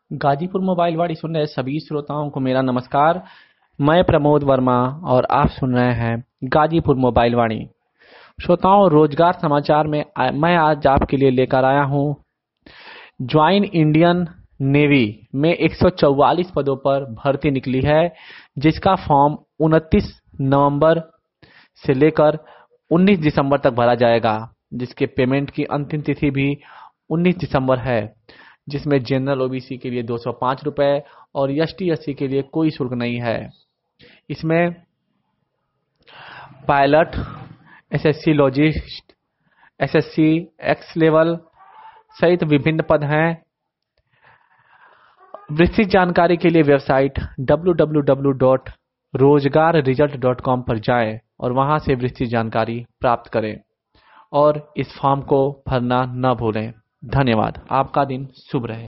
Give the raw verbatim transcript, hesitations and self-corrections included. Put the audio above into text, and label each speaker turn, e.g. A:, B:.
A: Ghazipur mobile वाड़ी सुन रहे सभी श्रोताओं को मेरा नमस्कार। मैं प्रमोद वर्मा और आप सुन रहे हैं गाजीपुर मोबाइल वाड़ी। श्रोताओं, रोजगार समाचार में आ, मैं आज आपके लिए लेकर आया हूं। ज्वाइन इंडियन नेवी में एक सौ चौवालीस पदों पर भर्ती निकली है, जिसका फॉर्म उनतीस नवंबर से लेकर उन्नीस दिसंबर तक भरा जाएगा, जिसके पेमेंट की अंतिम तिथि भी उन्नीस दिसंबर है, जिसमें जनरल ओबीसी के लिए दो सौ पाँच रुपए और एसटी एससी के लिए कोई शुल्क नहीं है। इसमें पायलट, एसएससी लॉजिस्ट, एसएससी एक्स लेवल सहित विभिन्न पद हैं। विस्तृत जानकारी के लिए website W W W dot Rozgar result dot com पर जाएं और वहां से विस्तृत जानकारी प्राप्त करें और इस फॉर्म को भरना न भूलें। धन्यवाद। आपका दिन शुभ रहे।